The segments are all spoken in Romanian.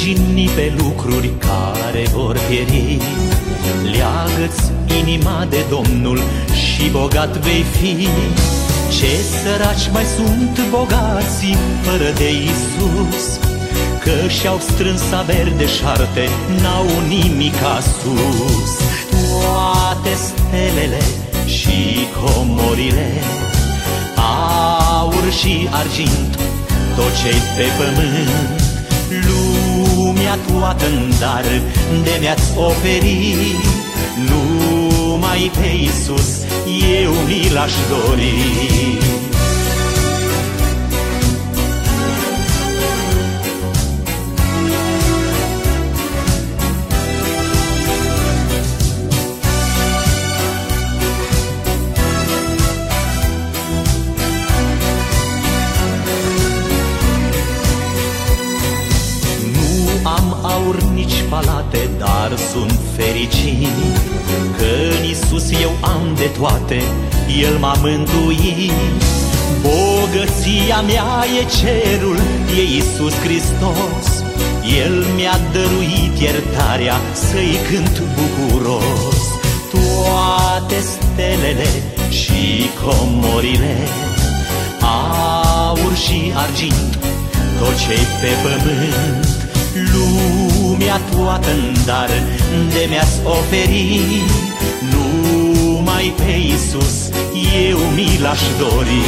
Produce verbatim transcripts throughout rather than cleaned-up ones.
jigni pe lucruri care vor pieri. Leagă-ți inima de Domnul și bogat vei fi. Ce săraci mai sunt bogații fără de Iisus, că și-au strâns averi de șarte, n-au nimica sus. Toate stelele și comorile, aur și argint, tot ce-i pe pământ, lumea toată-n dar de mi-ați oferit, numai pe Iisus eu mi l-aș dori. Aur nici palate, dar sunt fericit că în Iisus eu am de toate, El m-a mântuit. Bogăția mea e cerul, e Iisus Hristos, El mi-a dăruit iertarea, să-i cânt bucuros. Toate stelele și comorile, aur și argint, tot ce-i pe pământ, lumea toată-n dar de mi-ați oferit, numai pe Iisus eu mi l-aș dori.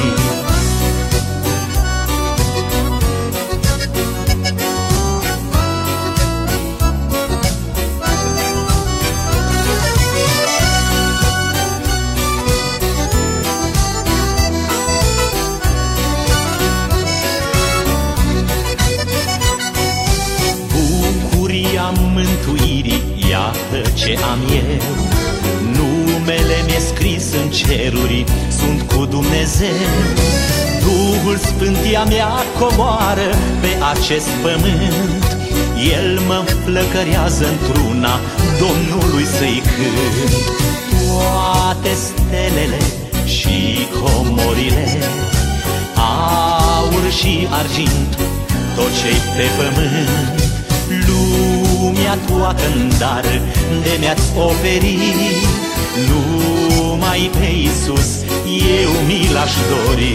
Mântuirii, iată ce am eu, numele mi-e scris în ceruri, sunt cu Dumnezeu. Duhul Sfânt ea mea coboară pe acest pământ, El mă înflăcărează într-una, Domnului să-i cânt. Toate stelele și comorile, aur și argint, tot ce-i pe pământ, lumea toată-n dar de mi-ați oferit, numai pe Iisus eu mi l-aș dori.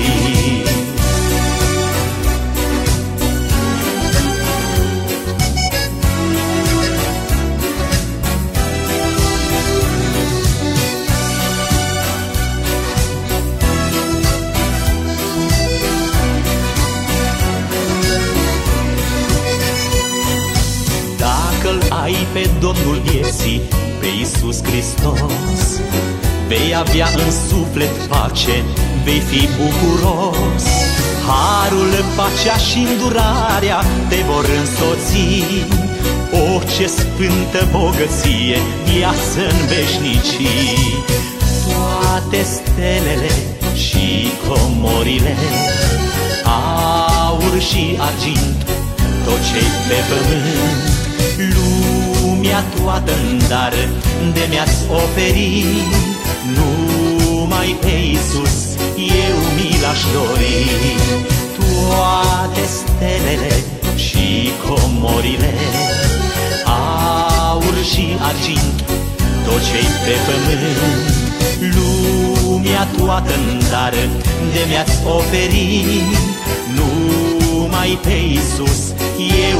Dacă-L ai pe Domnul vieții, pe Iisus Hristos, vei avea în suflet pace, vei fi bucuros. Harul, pacea și îndurarea te vor însoți, o, ce sfântă bogăție, viață în veșnicii. Toate stelele și comorile, aur și argint, tot ce-i pe pământ, lumea toată-n dar de mi-ați oferit, numai pe Iisus eu mi l-aș dori. Toate stelele și comorile, aur și argint, tot ce-i pe pământ, lumea toată-n dar de mi-ați oferit, numai pe Iisus eu